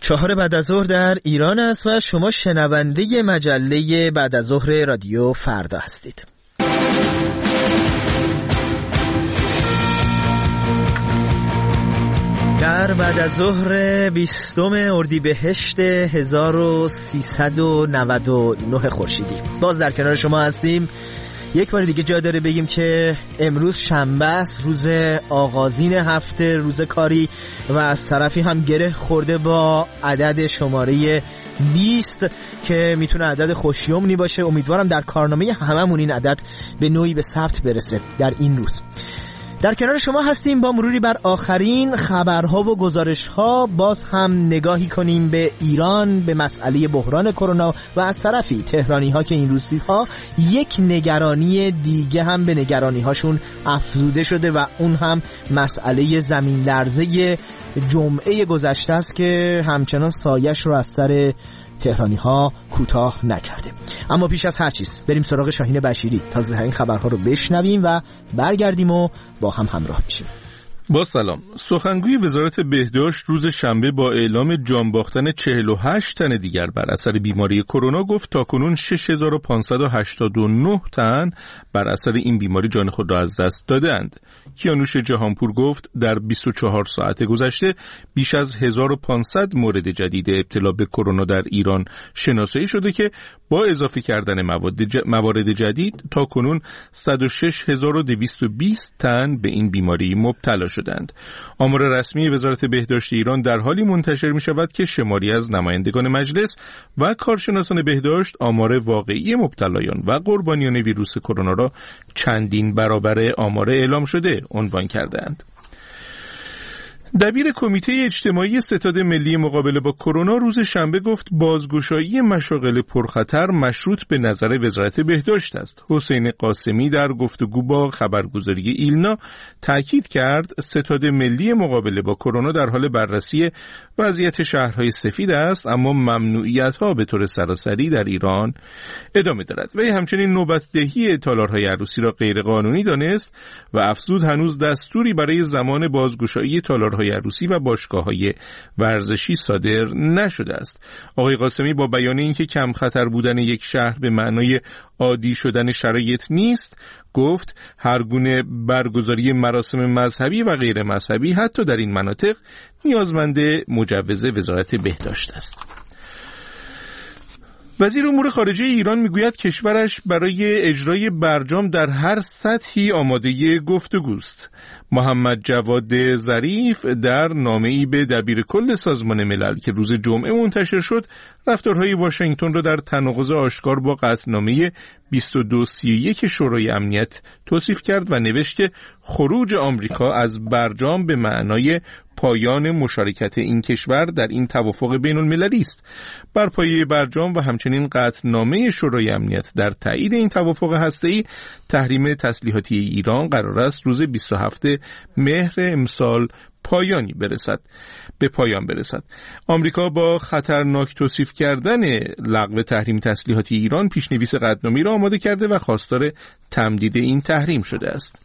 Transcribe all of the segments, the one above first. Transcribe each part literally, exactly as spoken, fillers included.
چهار بعد از ظهر در ایران است و شما شنونده مجله بعد از ظهر رادیو فردا هستید. در بعد از ظهر بیستم اردیبهشت هزار و سیصد و نود و نه خورشیدی باز در کنار شما هستیم. یک بار دیگه جا داره بگیم که امروز شنبه است، روز آغازین هفته، روز کاری و از طرفی هم گره خورده با عدد شماره بیست که میتونه عدد خوشیومنی باشه. امیدوارم در کارنامه هممون این عدد به نوعی به ثبت برسه در این روز. در کنار شما هستیم با مروری بر آخرین خبرها و گزارشها. باز هم نگاهی کنیم به ایران، به مسئله بحران کرونا و از طرفی تهرانی‌ها که این روزها یک نگرانی دیگه هم به نگرانی‌هاشون افزوده شده و اون هم مسئله زمین لرزه جمعه گذشته است که همچنان سایش رو از سر تهرانی ها کوتاه نکرده. اما پیش از هر چیز بریم سراغ شاهین بشیری، تازه ترین خبرها رو بشنویم و برگردیم و با هم همراه بشیم. با سلام. سخنگوی وزارت بهداشت روز شنبه با اعلام جان باختن چهل و هشت تن دیگر بر اثر بیماری کرونا گفت تاکنون شش هزار و پانصد و هشتاد و نه تن بر اثر این بیماری جان خود را از دست دادند. کیانوش جهانپور گفت در بیست و چهار ساعت گذشته بیش از هزار و پانصد مورد جدید ابتلا به کرونا در ایران شناسایی شده که با اضافه کردن مواد ج... موارد جدید تاکنون صد و شش هزار و دویست و بیست تن به این بیماری مبتلا شدند. آمار رسمی وزارت بهداشت ایران در حالی منتشر می شود که شماری از نمایندگان مجلس و کارشناسان بهداشت آمار واقعی مبتلایان و قربانیان ویروس کرونا را چندین برابر آمار اعلام شده عنوان کردند. دبیر کمیته اجتماعی ستاد ملی مقابله با کرونا روز شنبه گفت بازگشایی مشاغل پرخطر مشروط به نظر وزارت بهداشت است. حسین قاسمی در گفتگو با خبرگزاری ایلنا تاکید کرد ستاد ملی مقابله با کرونا در حال بررسی وضعیت شهرهای سفید است، اما ممنوعیت‌ها به طور سراسری در ایران ادامه دارد. وی همچنین نوبت‌دهی تالارهای عروسی را غیرقانونی دانست و افزود هنوز دستوری برای زمان بازگشایی تالارهای عروسی و باشگاه‌های ورزشی صادر نشده است. آقای قاسمی با بیان اینکه کم خطر بودن یک شهر به معنای عادی شدن شرایط نیست، گفت هر گونه برگزاری مراسم مذهبی و غیر مذهبی حتی در این مناطق نیازمند مجوز وزارت بهداشت است. وزیر امور خارجه ایران میگوید کشورش برای اجرای برجام در هر سطحی آماده گفتگوست. محمد جواد ظریف در نامه‌ای به دبیر کل سازمان ملل که روز جمعه منتشر شد، رفتارهای واشنگتن را در تناقض آشکار با قطعنامه بیست و دو سی و یک شورای امنیت توصیف کرد و نوشت که خروج آمریکا از برجام به معنای پایان مشارکت این کشور در این توافق بین المللی است. بر پایه برجام و همچنین قطعنامه شورای امنیت در تایید این توافق هسته‌ای، تحریم تسلیحاتی ایران قرار است روز بیست و هفتم مهر امسال پایانی برسد به پایان برسد. آمریکا با خطرناک توصیف کردن لغو تحریم تسلیحاتی ایران پیشنویس قطعنامه‌ای را آماده کرده و خواستار تمدید این تحریم شده است.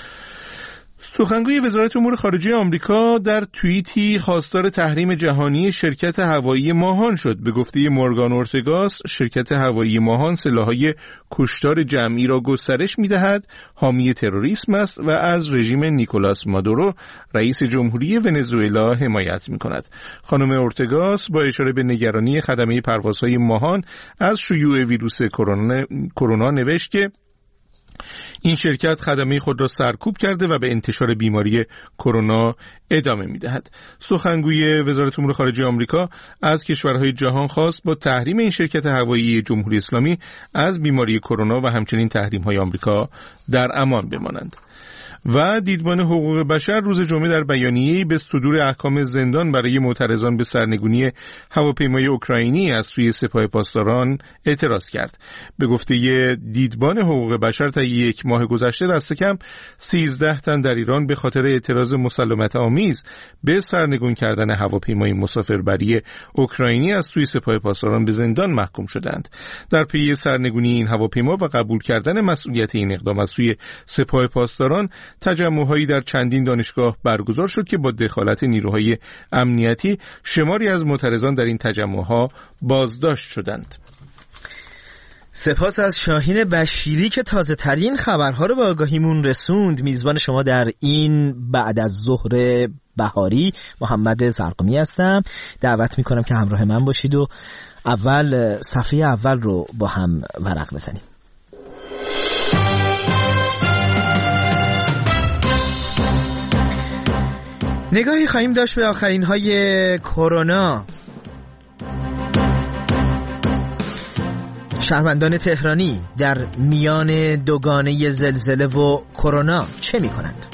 سخنگوی وزارت امور خارجه آمریکا در توییتی خواستار تحریم جهانی شرکت هوایی ماهان شد. به گفته مورگان اورتگاس، شرکت هوایی ماهان سلاح‌های کشتار جمعی را گسترش می‌دهد، حامی تروریسم است و از رژیم نیکولاس مادورو رئیس جمهوری ونزوئلا حمایت می‌کند. خانم اورتگاس با اشاره به نگرانی خدمه پروازهای ماهان از شیوع ویروس کرونا کرونا نوشت که این شرکت خدمه خود را سرکوب کرده و به انتشار بیماری کرونا ادامه می‌دهد. سخنگوی وزارت امور خارجه آمریکا از کشورهای جهان خواست با تحریم این شرکت هوایی جمهوری اسلامی از بیماری کرونا و همچنین تحریم‌های آمریکا در امان بمانند. و دیدبان حقوق بشر روز جمعه در بیانیه‌ای به صدور احکام زندان برای معترضان به سرنگونی هواپیمای اوکراینی از سوی سپاه پاسداران اعتراض کرد. به گفته دیدبان حقوق بشر تا یک ماه گذشته دست کم سیزده تن در ایران به خاطر اعتراض مسالمت آمیز به سرنگون کردن هواپیمای مسافربری اوکراینی از سوی سپاه پاسداران به زندان محکوم شدند. در پی سرنگونی این هواپیما و قبول کردن مسئولیت این اقدام از سوی سپاه پاسداران، تجمع‌هایی در چندین دانشگاه برگزار شد که با دخالت نیروهای امنیتی شماری از معترضان در این تجمع‌ها بازداشت شدند. سپاس از شاهین بشیری که تازه ترین خبرها رو به آگاهیمون رسوند. میزبان شما در این بعد از ظهر بهاری محمد زرقمی هستم. دعوت میکنم که همراه من باشید و اول صفحه اول رو با هم ورق بزنیم. نگاهی خواهیم داشت به آخرین های کرونا. شهروندان تهرانی در میان دوگانه زلزله و کرونا چه می کنند؟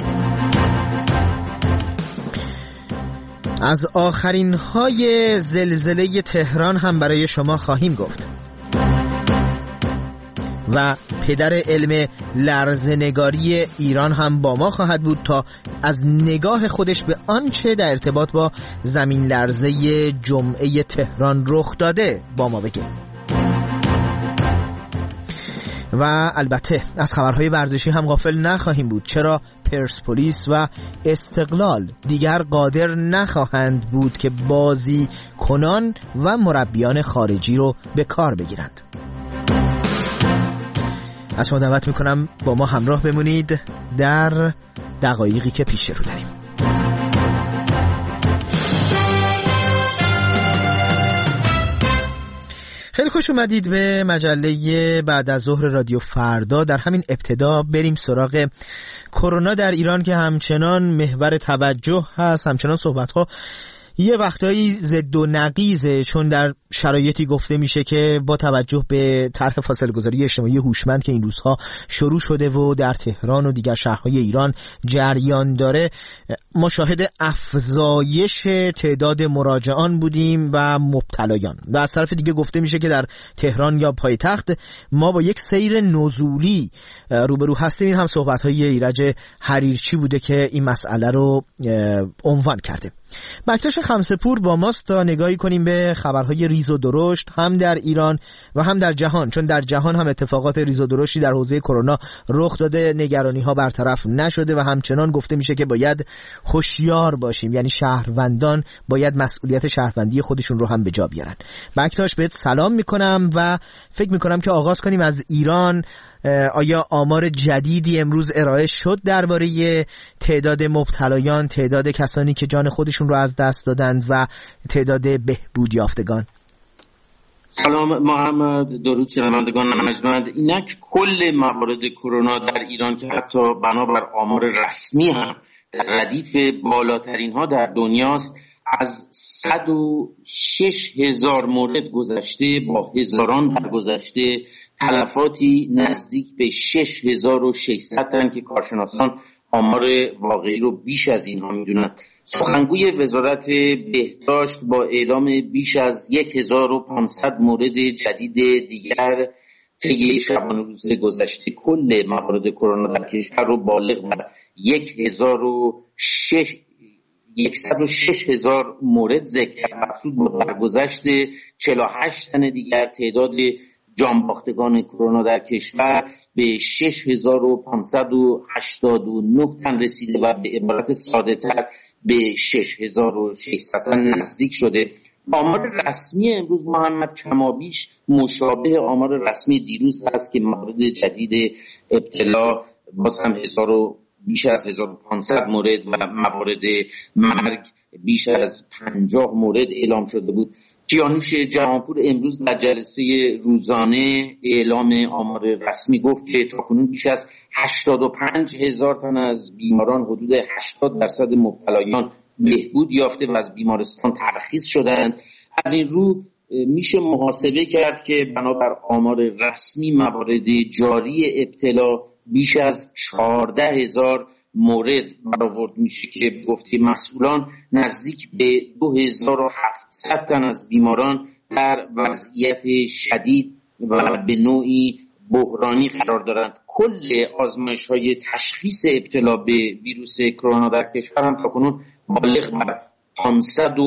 از آخرین های زلزله تهران هم برای شما خواهیم گفت و پدر علم لرزه‌نگاری ایران هم با ما خواهد بود تا از نگاه خودش به آنچه در ارتباط با زمین لرزه جمعه تهران رخ داده با ما بگه. و البته از خبرهای ورزشی هم غافل نخواهیم بود. چرا پرسپولیس و استقلال دیگر قادر نخواهند بود که بازی کنان و مربیان خارجی رو به کار بگیرند. از شما دعوت میکنم با ما همراه بمونید در دقایقی که پیش رو داریم. خیلی خوش اومدید به مجله بعد از ظهر رادیو فردا. در همین ابتدا بریم سراغ کرونا در ایران که همچنان محور توجه هست. همچنان صحبت‌ها یه وقتایی ضد و نقیزه، چون در شرایطی گفته میشه که با توجه به طرح فاصله گذاری اجتماعی هوشمند که این روزها شروع شده و در تهران و دیگر شهرهای ایران جریان داره، ما شاهد افزایش تعداد مراجعان بودیم و مبتلایان، و از طرف دیگه گفته میشه که در تهران یا پایتخت ما با یک سیر نزولی روبرو هستیم. این هم صحبت‌های ایرج حریرچی بوده که این مسئله رو عنوان کرده. بکتاش خمسه‌پور با ماست تا نگاهی کنیم به خبرهای ریز و درشت هم در ایران و هم در جهان، چون در جهان هم اتفاقات ریز و درشتی در حوزه کرونا رخ داده، نگرانی‌ها برطرف نشده و همچنان گفته میشه که باید هوشیار باشیم، یعنی شهروندان باید مسئولیت شهروندی خودشون رو هم به جا بیارن. بکتاش بهت سلام میکنم و فکر میکنم که آغاز کنیم از ایران. آیا آمار جدیدی امروز ارائه شد درباره تعداد مبتلایان، تعداد کسانی که جان خودشون رو از دست دادند و تعداد بهبود یافتگان؟ سلام محمد، درود شنوندگان ارجمند. اینک کل موارد کرونا در ایران که حتی بنابر آمار رسمی هم در ردیف بالاترین ها در دنیاست، از صد و شش هزار مورد گذشته با هزاران درگذشته، تلفاتی نزدیک به شش هزار و ششصد تن که کارشناسان آمار واقعی رو بیش از اینها میدونن. سخنگوی وزارت بهداشت با اعلام بیش از هزار و پانصد مورد جدید دیگر طی شبانه روز گذشته کل موارد کرونا در کشور رو بالغ بر صد و شش هزار مورد ذکر افزود. با درگذشت چهل و هشت تن دیگر تعداد جانباختگان کرونا در کشور به شش هزار و پانصد و هشتاد و نه تن رسیده و به عبارت ساده تر به شش هزار و ششصد تن نزدیک شده. آمار رسمی امروز محمد کمابیش مشابه آمار رسمی دیروز هست که موارد جدید ابتلا باز هم هزار و بیش از هزار و پانصد مورد و موارد مرگ بیش از پنجاه مورد اعلام شده بود. کیانوش جهانپور امروز در جلسه روزانه اعلام آمار رسمی گفت که تاکنون بیش از هشتاد و پنج هزار تن از بیماران، حدود هشتاد درصد مبتلایان بهبود یافته و از بیمارستان ترخیص شدند. از این رو میشه محاسبه کرد که بنابر آمار رسمی موارد جاری ابتلا بیش از چهارده هزار مورد برآورد میشه که گفته مسئولان نزدیک به دو هزار و هفتصد تن از بیماران در وضعیت شدید و به نوعی بحرانی قرار دارند. کل آزمایش‌های تشخیص ابتلا به ویروس کرونا در کشور هم تاکنون بالغ بر پانصد و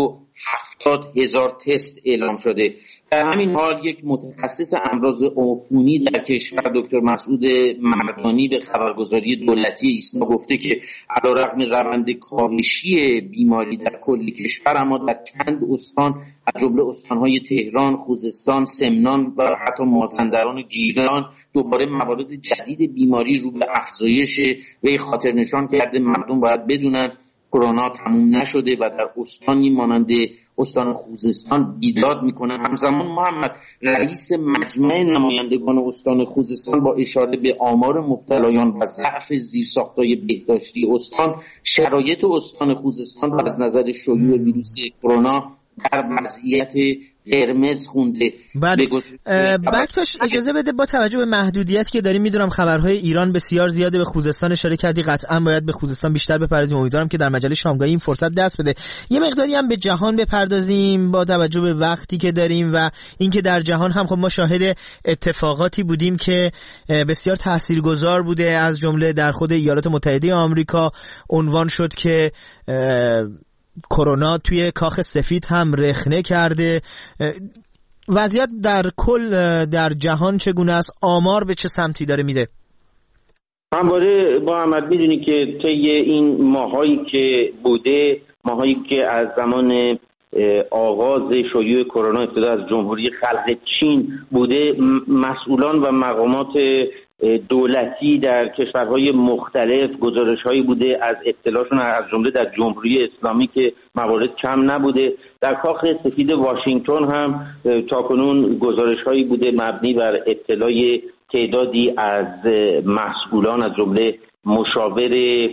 هفتاد هزار تست اعلام شده. در همین حال یک متخصص امراض عفونی در کشور دکتر مسعود مردانی به خبرگزاری دولتی ایسنا گفته که علیرغم روند کاهشی بیماری در کل کشور، اما در چند استان از جمله استان‌های تهران، خوزستان، سمنان و حتی مازندران و گیلان دوباره موارد جدید بیماری رو به افزایش و خاطر نشان کرده. مردم باید بدونن کرونا تموم نشده و در استانی مانند استان خوزستان بیداد میکنه. همزمان محمد رئیس مجمع نمایندگان استان خوزستان با اشاره به آمار مبتلایان و ضعف زیرساختهای بهداشتی استان، شرایط استان خوزستان و از نظر شیوع ویروس کرونا در وضعیت قرمز خونده. بله. بکتاش اجازه بده با توجه به محدودیتی که داریم، میدونم خبرهای ایران بسیار زیاده، به خوزستان اشاره کردی، قطعا باید به خوزستان بیشتر بپردازیم. امیدوارم که در مجله شامگاهی این فرصت دست بده. یه مقداری هم به جهان بپردازیم با توجه به وقتی که داریم و اینکه در جهان هم خب ما شاهد اتفاقاتی بودیم که بسیار تاثیرگذار بوده. از جمله در خود ایالات متحده آمریکا عنوان شد که کرونا توی کاخ سفید هم رخنه کرده. وضعیت در کل در جهان چگونه است؟ آمار به چه سمتی داره میره؟ همواره با احمد میدونی که طی این ماهایی که بوده، ماهایی که از زمان آغاز شیوع کرونا ابتدا از جمهوری خلق چین بوده، مسئولان و مقامات دولتی در کشورهای مختلف گزارش‌هایی بوده از ابتلاشون، از جمله در جمهوری اسلامی که موارد کم نبوده. در کاخ سفید واشنگتن هم تاکنون گزارش‌هایی بوده مبنی بر ابتلای تعدادی از مسئولان، از جمله مشاور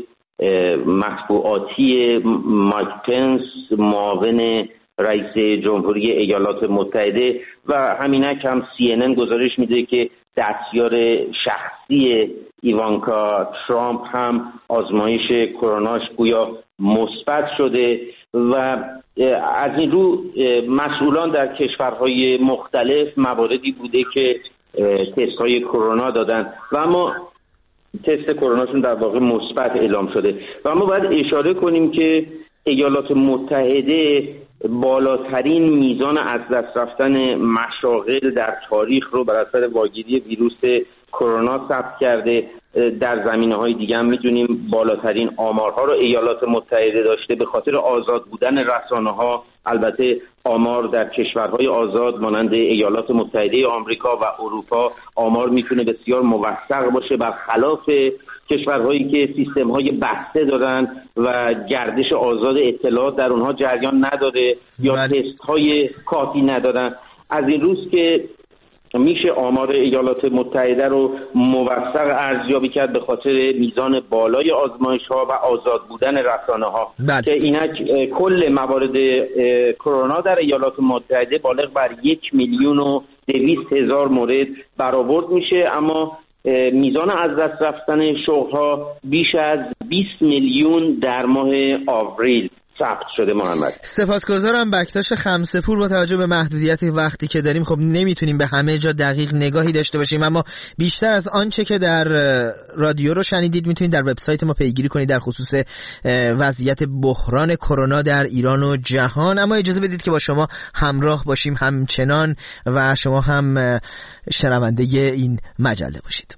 مطبوعاتی مایک پنس، معاون رئیس جمهوری ایالات متحده، و همینک هم سی ان ان گزارش میده که دستیار شخصی ایوانکا ترامپ هم آزمایش کروناش گویا مثبت شده. و از این رو مسئولان در کشورهای مختلف مواردی بوده که تست‌های کرونا دادن و اما تست کروناشون در واقع مثبت اعلام شده. و اما باید اشاره کنیم که ایالات متحده بالاترین میزان از دست رفتن مشاغل در تاریخ رو بر اثر واگیری ویروس کرونا ثبت کرده. در زمینه‌های دیگه هم می‌دونیم بالاترین آمارها رو ایالات متحده داشته به خاطر آزاد بودن رسانه‌ها. البته آمار در کشورهای آزاد مانند ایالات متحده آمریکا و اروپا آمار میتونه بسیار موثق باشه، برخلاف کشورهایی که سیستم‌های بسته دارن و گردش آزاد اطلاعات در اونها جریان نداره یا تست‌های کافی ندارن. از این روز که میشه آمار ایالات متحده رو موثق ارزیابی کرد به خاطر میزان بالای آزمایش‌ها و آزاد بودن رسانه‌ها که اینک کل موارد کرونا در ایالات متحده بالغ بر یک میلیون و دویست هزار مورد برآورد میشه، اما میزان از دست رفتن شغل‌ها بیش از بیست میلیون در ماه آوریل ثبت شده. محمد سپاسگزارم بکتاش خمسه‌پور. با توجه به محدودیت وقتی که داریم خب نمیتونیم به همه جا دقیق نگاهی داشته باشیم، اما بیشتر از آنچه که در رادیو رو شنیدید میتونید در وبسایت ما پیگیری کنید در خصوص وضعیت بحران کرونا در ایران و جهان. اما اجازه بدید که با شما همراه باشیم همچنان و شما هم شنونده این مجله باشید.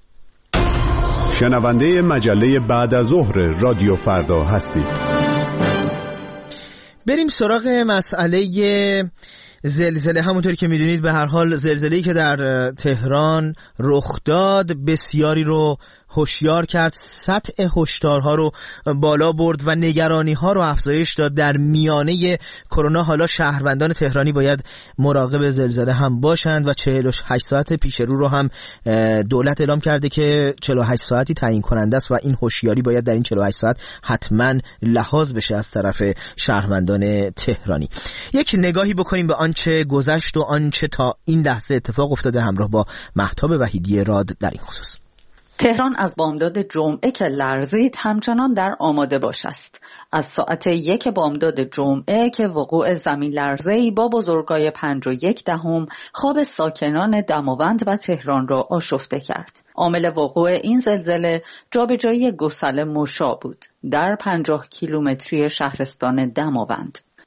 شنونده مجله بعد از ظهر رادیو فردا هستید. بریم سراغ مسئله زلزله. همونطوری که میدونید به هر حال زلزله‌ای که در تهران رخ داد بسیاری رو هوشیار کرد، سطح هشدارها رو بالا برد و نگرانی‌ها رو افزایش داد. در میانه کرونا حالا شهروندان تهرانی باید مراقب زلزله هم باشند و چهل و هشت ساعت پیش رو رو هم دولت اعلام کرده که چهل و هشت ساعتی تعیین کننده است و این هوشیاری باید در این چهل و هشت ساعت حتما لحاظ بشه از طرف شهروندان تهرانی. یک نگاهی بکنیم به آنچه گذشت و آنچه تا این لحظه اتفاق افتاده همراه با مهتاب وحیدی راد در این خصوص. تهران از بامداد جمعه که لرزید همچنان در آماده باش است. از ساعت یک بامداد جمعه که وقوع زمین لرزه‌ای با بزرگای پنج و یک دهم خواب ساکنان دماوند و تهران را آشفته کرد. عامل وقوع این زلزله جابجایی گسل مشا بود در پنجاه کیلومتری شهرستان دماوند.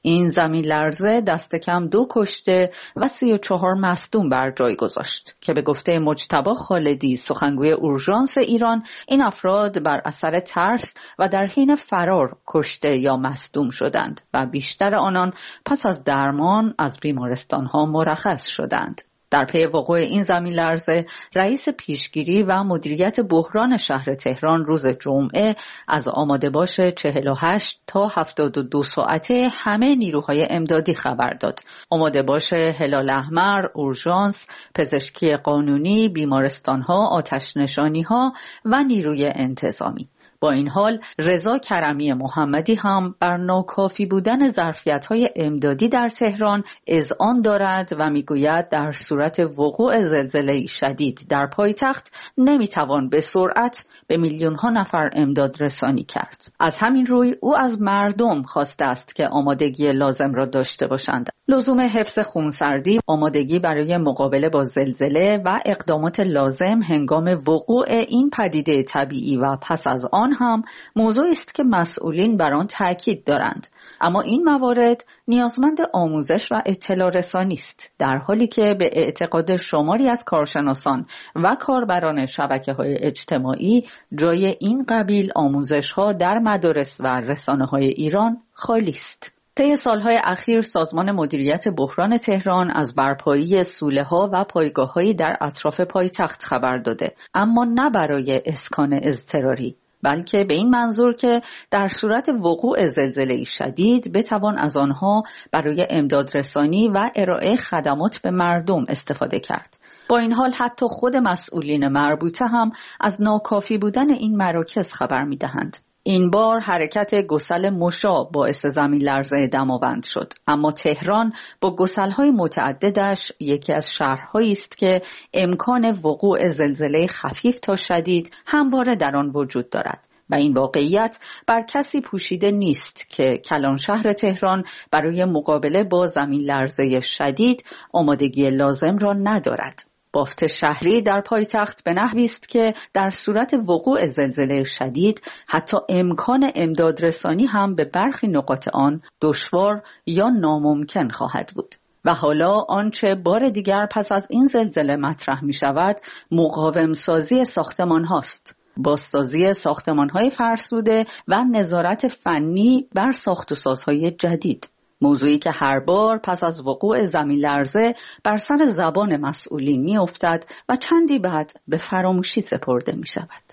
این زمین لرزه دست کم دو کشته و سی و چهار مصدوم بر جای گذاشت که به گفته مجتبی خالدی سخنگوی اورژانس ایران این افراد بر اثر ترس و در حین فرار کشته یا مصدوم شدند و بیشتر آنان پس از درمان از بیمارستان‌ها مرخص شدند. در پی وقوع این زمین لرزه رئیس پیشگیری و مدیریت بحران شهر تهران روز جمعه از آماده باش چهل و هشت تا هفتاد و دو ساعته همه نیروهای امدادی خبر داد. آماده باش هلال احمر، اورژانس، پزشکی قانونی، بیمارستان‌ها، آتش نشانی‌ها و نیروی انتظامی. با این حال رضا کرمی محمدی هم بر ناکافی بودن ظرفیت‌های امدادی در تهران اذعان دارد و میگوید در صورت وقوع زلزله شدید در پایتخت نمیتوان به سرعت به میلیون‌ها نفر امداد رسانی کرد. از همین روی او از مردم خواسته است که آمادگی لازم را داشته باشند. لزوم حفظ خونسردی، آمادگی برای مقابله با زلزله و اقدامات لازم هنگام وقوع این پدیده طبیعی و پس از آن هم موضوعی است که مسئولین بر آن تاکید دارند. اما این موارد نیازمند آموزش و اطلاع رسانی است، در حالی که به اعتقاد شماری از کارشناسان و کاربران شبکه‌های اجتماعی جای این قبیل آموزش‌ها در مدارس و رسانه‌های ایران خالی است. طی سالهای اخیر سازمان مدیریت بحران تهران از برپایی سوله‌ها و پایگاه‌هایی در اطراف پایتخت خبر داده، اما نه برای اسکان اضطراری، بلکه به این منظور که در صورت وقوع زلزله شدید بتوان از آنها برای امداد رسانی و ارائه خدمات به مردم استفاده کرد. با این حال حتی خود مسئولین مربوطه هم از ناکافی بودن این مراکز خبر می‌دهند. این بار حرکت گسل مشا باعث زمین لرزه دماوند شد، اما تهران با گسل‌های متعددش یکی از شهرهایی است که امکان وقوع زلزله خفیف تا شدید همواره در آن وجود دارد و این واقعیت بر کسی پوشیده نیست که کلان شهر تهران برای مقابله با زمین لرزه شدید آمادگی لازم را ندارد. بافت شهری در پایتخت به نحوی است که در صورت وقوع زلزله شدید حتی امکان امداد رسانی هم به برخی نقاط آن دشوار یا ناممکن خواهد بود. و حالا آنچه بار دیگر پس از این زلزله مطرح می شود مقاوم سازی ساختمان هاست. بازسازی ساختمان های فرسوده و نظارت فنی بر ساخت و سازهای جدید. موضوعی که هر بار پس از وقوع زمین لرزه بر سر زبان مسئولین می افتد و چندی بعد به فراموشی سپرده می شود.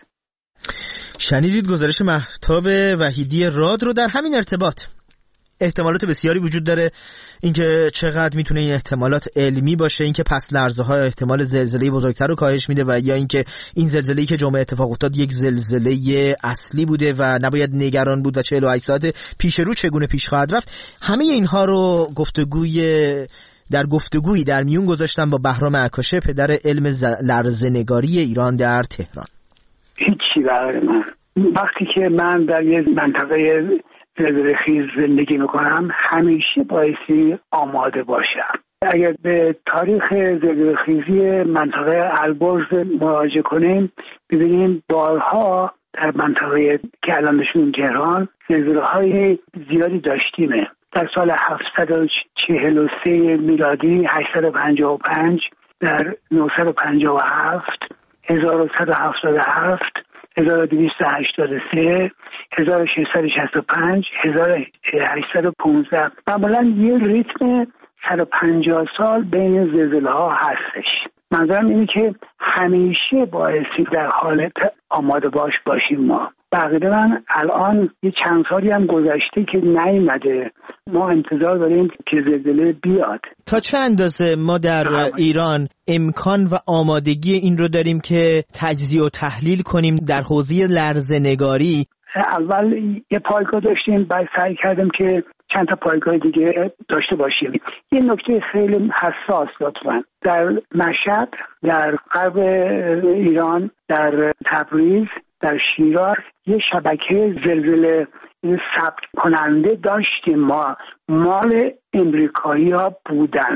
شنیدید گزارش مهتاب وحیدی راد رو در همین ارتباط. احتمالات بسیاری وجود داره، اینکه چقدر میتونه این احتمالات علمی باشه، اینکه پس لرزه ها احتمال زلزله بزرگتر رو کاهش میده و یا اینکه این زلزله‌ای که جمعه اتفاق افتاد یک زلزله اصلی بوده و نباید نگران بود و چهل و هشت ساعت پیش رو چگونه پیش خواهد رفت. همه اینها رو گفتگوی در گفتگویی در میون گذاشتم با بهرام عکاشه، پدر علم لرزه‌نگاری ایران در تهران. هیچی برای من وقتی که من در یه منطقه زلزله خیز زندگی میکنم همیشه بایستی آماده باشم. اگر به تاریخ زلزله خیزی منطقه البرز مراجعه کنیم ببینیم بارها در منطقه که الان بهشون تهران زلزله های زیادی داشتیمه. در سال هفتصد و چهل و سه میلادی، هشتصد و پنجاه و پنج، در نهصد و پنجاه و هفت، هزار و صد و هفتاد و هفت، هزار و دویست و هشتاد و سه، هزار و ششصد و شصت و پنج، هزار و هشتصد و پانزده. معمولا یه ریتم صد و پنجاه سال بین زلزله ها هستش. منظورم اینه که همیشه بایستی در حالت آماده باش باشیم. ما بقیده من الان یه چند سالی هم گذشته که نیومده، ما انتظار داریم که زلزله بیاد. تا چه اندازه ما در ایران امکان و آمادگی این رو داریم که تجزیه و تحلیل کنیم در حوزه لرزه‌نگاری؟ اول یه پایگاه داشتیم، بعد سعی کردیم که چند تا پایگاه دیگه داشته باشیم. یه نکته خیلی حساس لطفاً، در مشهد، در غرب ایران، در تبریز، در شیراز یه شبکه زلزله ثبت کننده داشتیم. ما مال امریکایی ها بودند.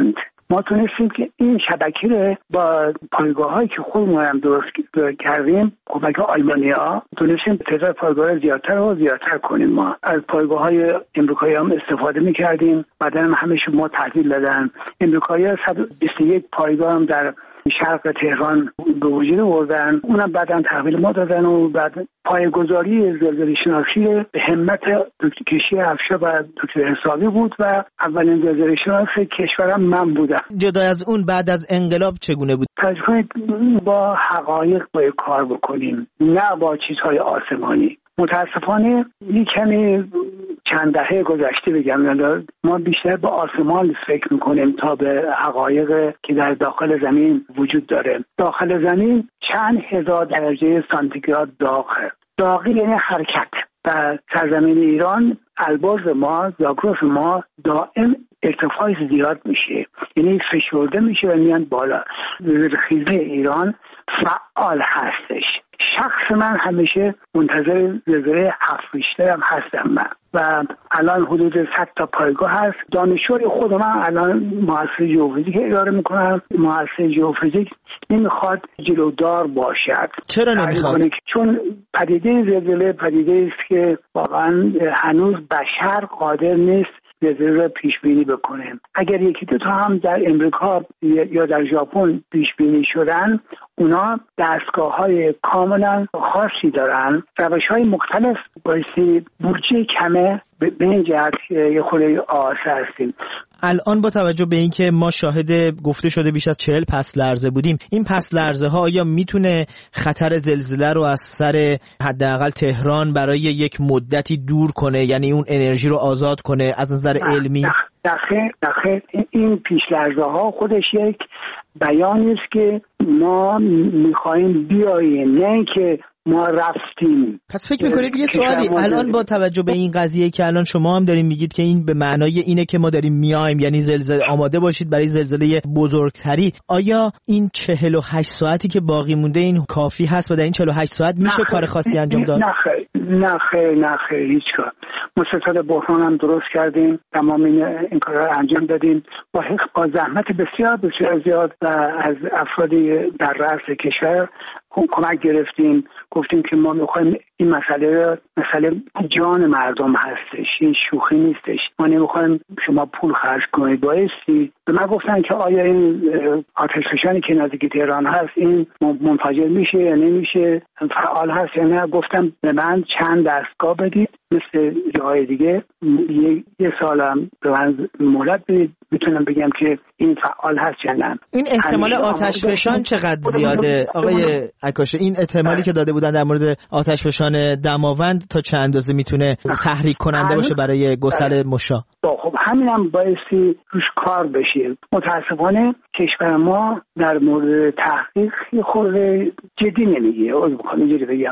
ما تونستیم که این شبکه رو با پایگاه‌هایی که خودمون هم درست کردیم کمک آلمانی‌ها تونستیم تعداد پایگاه زیادتر و زیادتر کنیم. ما از پایگاه‌های امریکایی هم استفاده می‌کردیم، بعداً هم همه‌شون ما تحویل دادن. امریکایی‌ها صد و بیست و یک پایگاه هم در شرق تهران به وجود آوردن، اونم بعداً تحویل ما دادن و بعد پایه‌گذاری زلزله شناسی به همت دکتر کشی افشار و دکتر حسابی بود و اولین زلزله شناس کشورم من بودم. جدا از اون بعد از انقلاب چگونه بود؟ تجربه با حقایق باید کار بکنیم، نه با چیزهای آسمانی. متاسفانه یک کمی چند دهه گذشته بگم ما بیشتر به آسمان فکر میکنیم تا به حقایق که در داخل زمین وجود داره. داخل زمین چند هزار درجه سانتیگراد داغه. داغی یعنی حرکت. و سرزمین ایران البرز ما، زاگرس ما دائم ارتفاعش زیاد میشه، یعنی فشرده میشه و میان بالا. زلزله ایران فعال هستش. شخص من همیشه منتظر زلزله هفت ریشتر هم هستم من و الان حدود صد تا پایگاه هست. دانشجوی خود من الان مؤسسه ژئوفیزیک اداره میکنم. مؤسسه ژئوفیزیک نمیخواد جلودار باشد. چرا نمیخواد؟ چون پدیده زلزله پدیده است که واقعا هنوز بشر قادر نیست زلزله را پیش بینی بکنه. اگر یکی دو تا هم در امریکا یا در ژاپن پیش بینی شدن، اونا دستگاه‌های کاملا خاصی دارن، روش‌های مختلف بایستی بودجه کمه به این جهت یه خورده آسه هستیم. الان با توجه به اینکه ما شاهد گفته شده بیش از چهل پس لرزه بودیم، این پس لرزه ها آیا میتونه خطر زلزله رو از سر حداقل تهران برای یک مدتی دور کنه، یعنی اون انرژی رو آزاد کنه از نظر علمی؟ دقیق دقیق این پیش لرزه ها خودش یک بیانی است که ما میخوایم بیاییم، نه اینکه ما رفتیم. پس فکر میکنید یه سوالی الان با توجه به این قضیه که الان شما هم دارین میگید که این به معنای اینه که ما داریم میایم، یعنی زلزله آماده باشید برای زلزله بزرگتری، آیا این چهل و هشت ساعتی که باقی مونده این کافی هست و در این چهل و هشت ساعت میشه کار خاصی انجام داد؟ نه خیر نه خیر نه خیر هیچ کار. ما ستاد بحران هم درست کردیم، تمام این, این کارا رو انجام دادیم با با زحمت بسیار بسیار زیاد و از افرادی در رأس کشور کمک گرفتیم. گفتیم که ما میخوایم این مسئله مسئله جان مردم هستش، این شوخی نیستش. ما نمیخوایم شما پول خرج کنید. بایستی به من گفتن که آیا این آتشفشانی که نزدیک تهران هست این منفجر میشه یا نمیشه، فعال هست یا نه. گفتم به من چند دستگاه بدید مثل جاهای دیگه، یه, یه سالم به من مهلت بدید میتونم بگم که این فعال هست یا نه. این احتمال آتشفشان چقدر زیاده آقای عکاشه؟ این احتمالی که داده بودن در مورد آتشفشان دماوند تا چند اندازه میتونه تحریک کننده باشه برای گسل مشا؟ خب همین هم بایستی روش کار بشه. متاسفانه کشور ما در مورد تحقیق خورده جدی نمیگیره. اینجوری بگم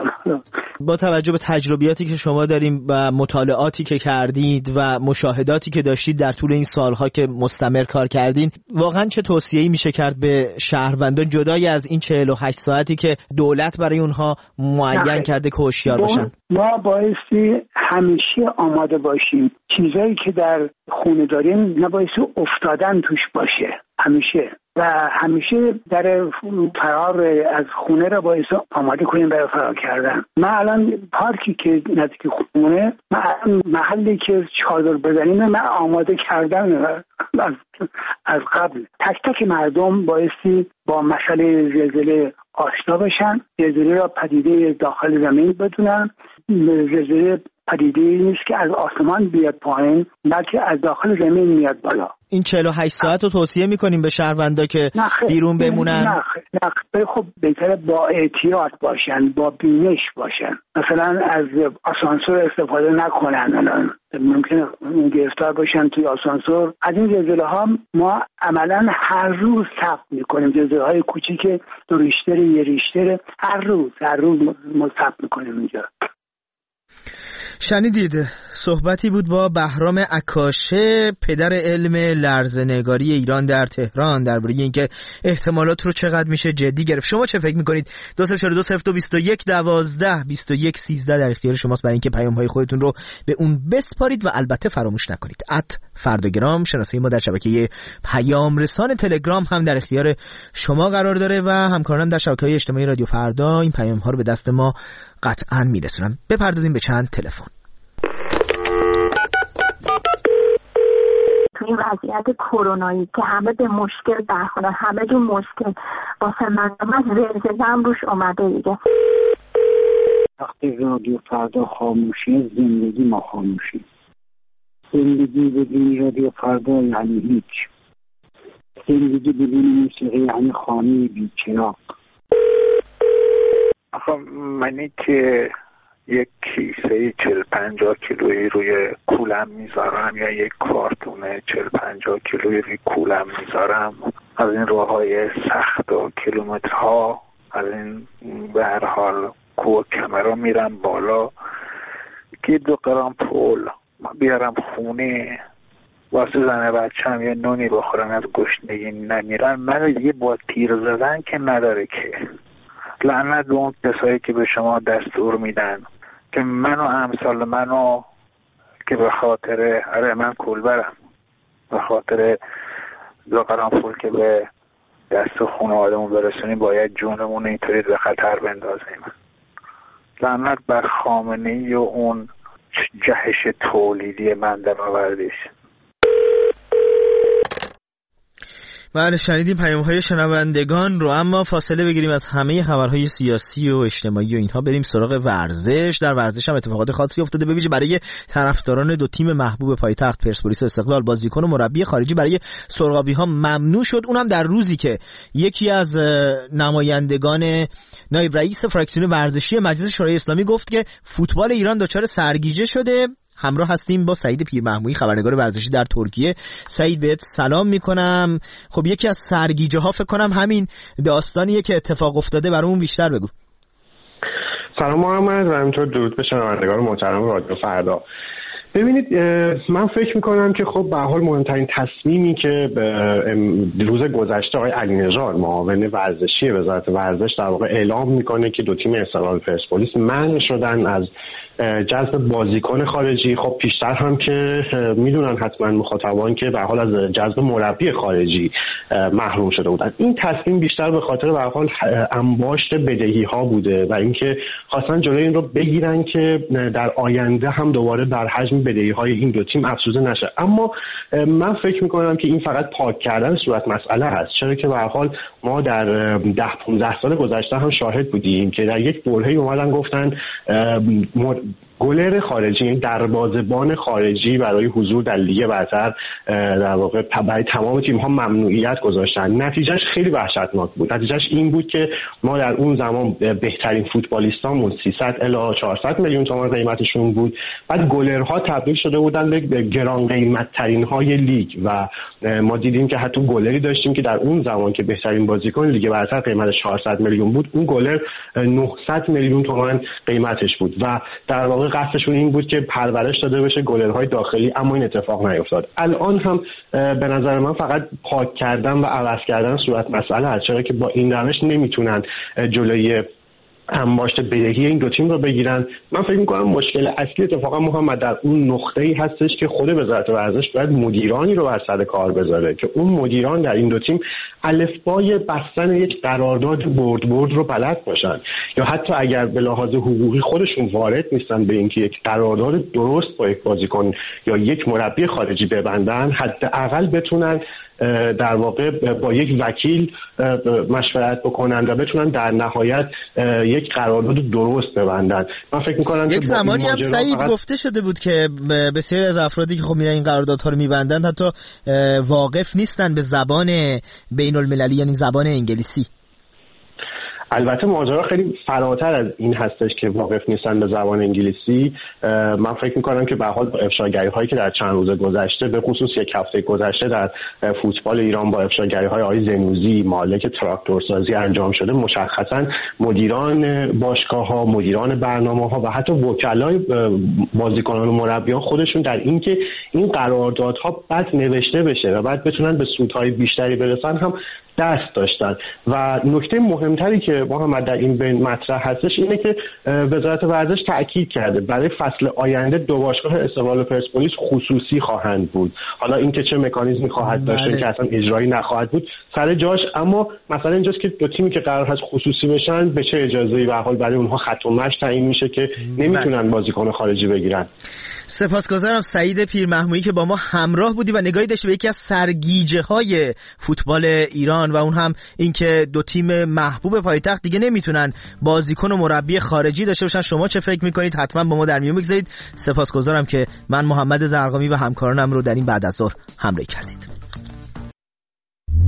با توجه به تجربیاتی که شما داریم و مطالعاتی که کردید و مشاهداتی که داشتید در طول این سالها که مستمر کار کردین، واقعا چه توصیه‌ای میشه کرد به شهروندان جدای از این چهل و هشت ساعتی که دولت برای اونها معین کرده که هوشیار باشن؟ ما بایستی همیشه آماده باشیم. چیزایی که در خونه داریم نبایستی افتادن توش باشه همیشه، و همیشه در فرار از خونه را باید آماده کنیم برای فرار کردن. من الان پارکی که نزدیک خونه، من الان محلی که چادر بزنیم من آماده کردم از, از قبل. تک تک مردم بایستی با مسئله زلزله آشنا بشن، زلزله را پدیده داخل زمین بدونن. زلزله پدیده نیست که از آسمان بیاد پایین، بلکه از داخل زمین میاد بالا. این چهل و هشت ساعت رو توصیه میکنیم به شهروندا که بیرون بمونن؟ نه نه خب بهتره با احتیاط باشن، با بینش باشن. مثلا از آسانسور استفاده نکنن. الان ممکنه گرفتار باشن توی آسانسور. از این زلزله ها ما عملا هر روز ثبت میکنیم. زلزله های کوچیک دو ریشتر، یه ریشتر، هر روز هر روز ما ثبت میکنیم اینجا. شنیدید صحبتی بود با بهرام عکاشه، پدر علم لرزه‌نگاری ایران در تهران، درباره اینکه احتمالات رو چقدر میشه جدی گرفت. شما چه فکر میکنید؟ دو صفر چهار دو صفر دو بیست و یک دوازده بیست و یک سیزده در اختیار شماست برای اینکه پیام های خودتون رو به اون بسپارید و البته فراموش نکنید ات فرداگرام شناسه ما در شبکه پیام رسان تلگرام هم در اختیار شما قرار داره و همکاران در شبکه‌های اجتماعی رادیو فردا این پیام ها رو به دست ما قطعاً میرسونن. بپردازیم به چند تلفن. تو این وضعیت کرونایی که همه به مشکل برخوردن، همه جو مشکل واسه من من زلزله‌ام روش اومده دیگه. وقتی رادیو فردا خاموشی، زندگی ما خاموشی. زندگی بدون رادیو فردا یعنی هیچ. زندگی بدون موسیقی یعنی خانه بی‌چراغ. آخه منی که یک کیسه چل پنجاه کیلویی روی کولم میذارم یا یک کارتون چل پنجاه کیلویی روی کولم میذارم، از این راههای سخت و کیلومترها، از این به هر حال کوه کمرا میرم بالا که دو گرم پول بیارم خونه واسه زن بچه‌م یه نونی بخورن، از گشنگی نمیرن. من دیگه با تیر زدن که نداره که. لعنت به اون کسایی که به شما دستور میدن که منو امثال منو که به خاطر اره من کولبرم، به خاطر دو گرم پول که به دست خانواده‌مون برسونیم باید جونمون اینطوری به خطر بندازیم. لعنت بر خامنه‌ای و اون جهش تولیدی من در آوردیش. بله شنیدیم پیام‌های شنوندگان رو، اما فاصله بگیریم از همه خبرهای سیاسی و اجتماعی و اینها بریم سراغ ورزش. در ورزش هم اتفاقات خاصی افتاده، به ویژه برای طرفداران دو تیم محبوب پایتخت پرسپولیس و استقلال. بازیکن و مربی خارجی برای سرغابی‌ها ممنوع شد، اونم در روزی که یکی از نمایندگان نایب رئیس فراکسیون ورزشی مجلس شورای اسلامی گفت که فوتبال ایران دچار سرگیجه شده. همراه هستیم با سعید پیرمحمودی، خبرنگار ورزشی در ترکیه. سعید بهت سلام میکنم. خب یکی از سرگیجه ها فکر کنم همین داستانیه که اتفاق افتاده، برامون بیشتر بگو. سلام محمد و همینطور درود به شنوندگان محترم رادیو فردا. ببینید من فکر میکنم که خب به حال مهمترین تصمیمی که روز گذشته آقای علی‌نژاد معاون ورزشی وزارت ورزش در واقع اعلام میکنه که دو تیم استقلال پرسپولیس منع شدن از جذب بازیکن خارجی. خب پیشتر هم که میدونن حتما مخاطبان که به حال از جذب مربی خارجی محروم شده بودن. این تصمیم بیشتر به خاطر به حال انباشت بدهی ها بوده و اینکه خواستن جلوی این رو بگیرن که در آینده هم دوباره بر حجم بدهی های این دو تیم افزوده نشه. اما من فکر میکنم که این فقط پاک کردن صورت مسئله هست، چرا که به هر حال ما در ده پانزده سال گذشته هم شاهد بودیم که در یک برهه‌ای اومدن گفتن گلر خارجی، یعنی دروازه‌بان خارجی برای حضور در لیگ برتر در واقع برای تمام تیم‌ها ممنوعیت گذاشتن. نتیجهش خیلی وحشتناک بود. نتیجهش این بود که ما در اون زمان بهترین فوتبالیستامون سیصد الی چهارصد میلیون تومان قیمتشون بود. بعد گلرها تبدیل شده بودن به گران قیمت‌ترین های لیگ و ما دیدیم که حتی گلری داشتیم که در اون زمان که بهترین بازیکن لیگ برتر قیمتش چهارصد میلیون بود، اون گلر نهصد میلیون تومان قیمتش بود و در واقع قصدشون این بود که پرورش داده بشه گلرهای داخلی، اما این اتفاق نیفتاد. الان هم به نظر من فقط پاک کردن و عوض کردن صورت مسئله هست، چرا که با این روش نمیتونن جلوی انباشت بدهی این دو تیم رو بگیرن. من فکر می‌کنم مشکل اصلی اتفاقا محمد در اون نقطه‌ای هستش که خود وزارت ورزش باید مدیرانی رو بر سر کار بذاره که اون مدیران در این دو تیم الفبای بستن یک قرارداد برد برد رو بلد باشن، یا حتی اگر به لحاظ حقوقی خودشون وارد نیستن به اینکه یک قرارداد درست با یک بازیکن یا یک مربی خارجی ببندن، حداقل بتونن در واقع با یک وکیل مشورت بکنن و بتونن در نهایت یک قرارداد درست ببندن. من فکر می‌کنم یک زمانی هم سعید فقط... گفته شده بود که بسیاری از افرادی که خب میرن این قراردادها رو میبندن حتی واقف نیستن به زبان بین المللی، یعنی زبان انگلیسی. البته ماجرا خیلی فراتر از این هستش که واقف نیستن به زبان انگلیسی. من فکر میکنم که به حال با افشاگری هایی که در چند روز گذشته، به خصوص یک هفته گذشته در فوتبال ایران با افشاگری های آقای زنوزی مالک تراکتورسازی انجام شده، مشخصا مدیران باشگاه ها، مدیران برنامه ها و حتی وکلای بازیکنان و مربیان خودشون در این که این قراردادها بعد نوشته بشه و بعد بتونن به سودهای بیشتری برسن هم دست داشتن. و نکته مهمتری که محمد در این بین مطرح هستش اینه که وزارت ورزش تاکید کرده برای فصل آینده دو باشگاه استقلال و پرسپولیس خصوصی خواهند بود. حالا اینکه چه مکانیزمی خواهد داشت که اصلا اجرایی نخواهد بود سر جاش، اما مثلا اینجاست که دو تیمی که قرار هست خصوصی بشن به چه اجازه‌ای به حال برای اونها خط و مشی تعیین میشه که نمیتونن بازیکن خارجی بگیرن. سپاسگزارم سعید پیرمحمودی که با ما همراه بودی و نگاهی داشتی به یکی از سرگیجه های فوتبال ایران و اون هم اینکه دو تیم محبوب پایتخت دیگه نمیتونن بازیکن و مربی خارجی داشته باشن. شما چه فکر میکنید؟ حتما با ما در میون بگذارید. سپاسگزارم که من محمد زرقامی و همکارانم رو در این بعد از ظهر همراهی کردید.